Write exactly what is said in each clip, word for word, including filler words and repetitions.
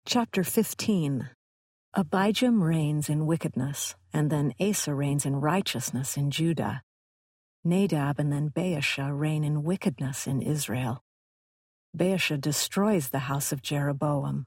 Chapter fifteen. Abijam reigns in wickedness, and then Asa reigns in righteousness in Judah. Nadab and then Baasha reign in wickedness in Israel. Baasha destroys the house of Jeroboam.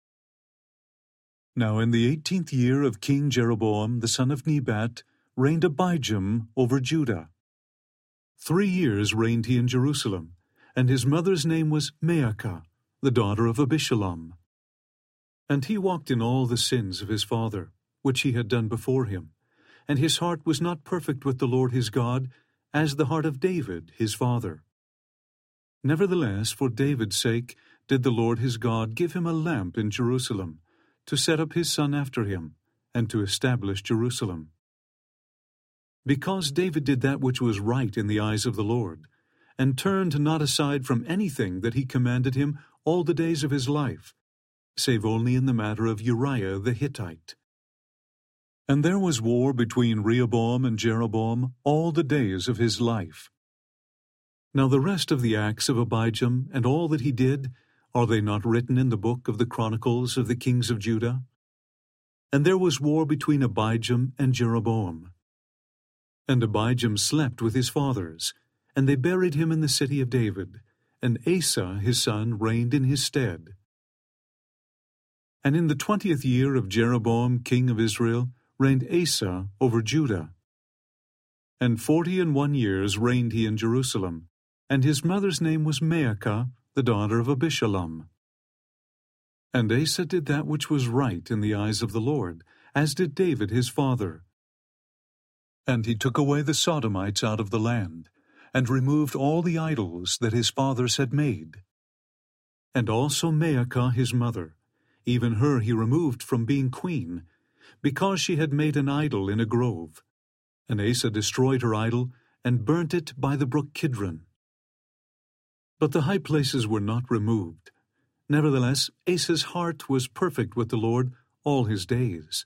Now in the eighteenth year of King Jeroboam the son of Nebat reigned Abijam over Judah. Three years reigned he in Jerusalem, and his mother's name was Maacah, the daughter of Abishalom. And he walked in all the sins of his father, which he had done before him, and his heart was not perfect with the Lord his God, as the heart of David his father. Nevertheless, for David's sake did the Lord his God give him a lamp in Jerusalem, to set up his son after him, and to establish Jerusalem. Because David did that which was right in the eyes of the Lord, and turned not aside from anything that he commanded him all the days of his life, save only in the matter of Uriah the Hittite. And there was war between Rehoboam and Jeroboam all the days of his life. Now the rest of the acts of Abijam and all that he did, are they not written in the book of the Chronicles of the kings of Judah? And there was war between Abijam and Jeroboam. And Abijam slept with his fathers, and they buried him in the city of David, and Asa his son reigned in his stead. And in the twentieth year of Jeroboam king of Israel reigned Asa over Judah. And forty and one years reigned he in Jerusalem, and his mother's name was Maacah, the daughter of Abishalom. And Asa did that which was right in the eyes of the Lord, as did David his father. And he took away the Sodomites out of the land, and removed all the idols that his fathers had made. And also Maacah his mother, even her he removed from being queen, because she had made an idol in a grove. And Asa destroyed her idol, and burnt it by the brook Kidron. But the high places were not removed. Nevertheless, Asa's heart was perfect with the Lord all his days.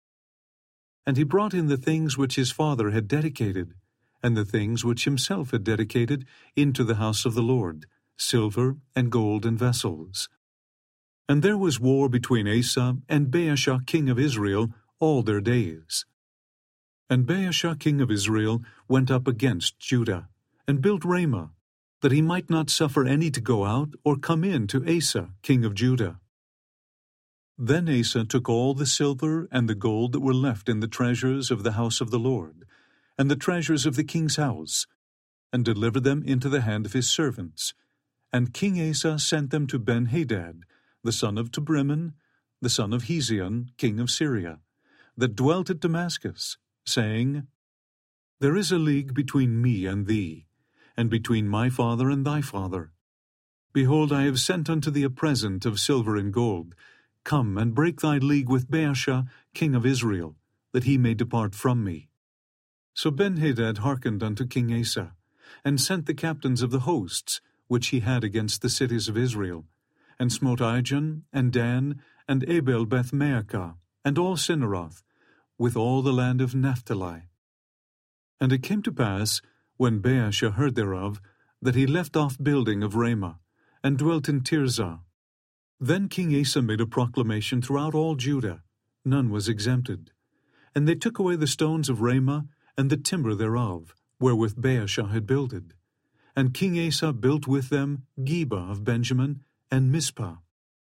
And he brought in the things which his father had dedicated, and the things which himself had dedicated, into the house of the Lord, silver and gold and vessels. And there was war between Asa and Baasha king of Israel all their days. And Baasha king of Israel went up against Judah, and built Ramah, that he might not suffer any to go out or come in to Asa king of Judah. Then Asa took all the silver and the gold that were left in the treasures of the house of the Lord, and the treasures of the king's house, and delivered them into the hand of his servants. And King Asa sent them to Ben-Hadad, the son of Tabrimon, the son of Hezion, king of Syria, that dwelt at Damascus, saying, There is a league between me and thee, and between my father and thy father. Behold, I have sent unto thee a present of silver and gold. Come and break thy league with Baasha, king of Israel, that he may depart from me. So Ben-Hadad hearkened unto King Asa, and sent the captains of the hosts, which he had against the cities of Israel, and smote Ijon, and Dan, and Abel-Beth-Maacah, and all Cinneroth, with all the land of Naphtali. And it came to pass, when Baasha heard thereof, that he left off building of Ramah, and dwelt in Tirzah. Then King Asa made a proclamation throughout all Judah, none was exempted. And they took away the stones of Ramah, and the timber thereof, wherewith Baasha had builded. And King Asa built with them Geba of Benjamin, and Mizpah.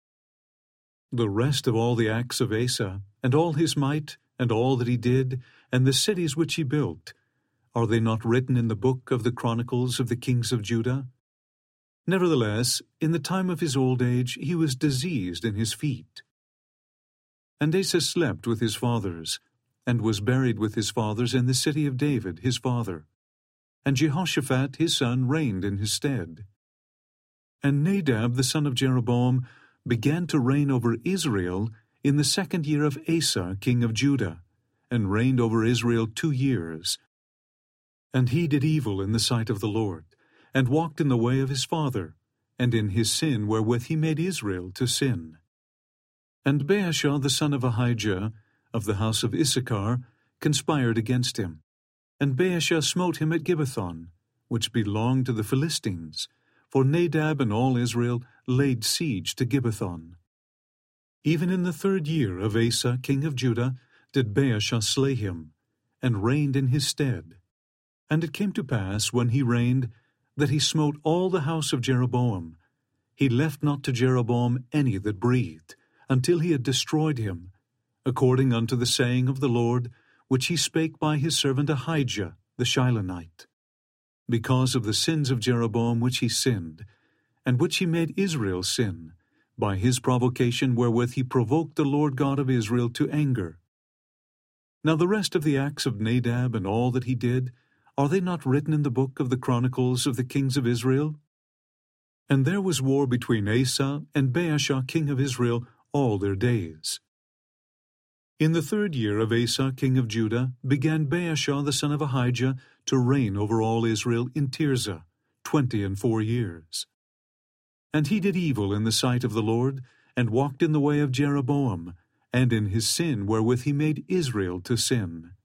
The rest of all the acts of Asa, and all his might, and all that he did, and the cities which he built, are they not written in the book of the Chronicles of the kings of Judah? Nevertheless, in the time of his old age he was diseased in his feet. And Asa slept with his fathers, and was buried with his fathers in the city of David his father. And Jehoshaphat his son reigned in his stead. And Nadab the son of Jeroboam began to reign over Israel in the second year of Asa king of Judah, and reigned over Israel two years. And he did evil in the sight of the Lord, and walked in the way of his father, and in his sin wherewith he made Israel to sin. And Baasha the son of Ahijah, of the house of Issachar, conspired against him. And Baasha smote him at Gibbethon, which belonged to the Philistines, for Nadab and all Israel laid siege to Gibbethon. Even in the third year of Asa king of Judah did Baasha slay him, and reigned in his stead. And it came to pass, when he reigned, that he smote all the house of Jeroboam. He left not to Jeroboam any that breathed, until he had destroyed him, according unto the saying of the Lord, which he spake by his servant Ahijah the Shilonite. Because of the sins of Jeroboam which he sinned, and which he made Israel sin, by his provocation wherewith he provoked the Lord God of Israel to anger. Now the rest of the acts of Nadab and all that he did, are they not written in the book of the Chronicles of the kings of Israel? And there was war between Asa and Baasha king of Israel all their days. In the third year of Asa king of Judah began Baasha the son of Ahijah to reign over all Israel in Tirzah, twenty and four years. And he did evil in the sight of the Lord, and walked in the way of Jeroboam, and in his sin wherewith he made Israel to sin.